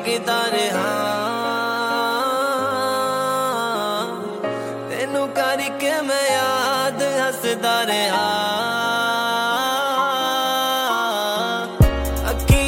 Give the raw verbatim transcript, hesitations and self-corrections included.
ਵੇਖਦਾ ਰਿਹਾ ਤੈਨੂੰ ਕਰਕੇ ਮੈਂ ਯਾਦ ਹੱਸਦਾ ਰਿਹਾ ਅੱਖੀਂ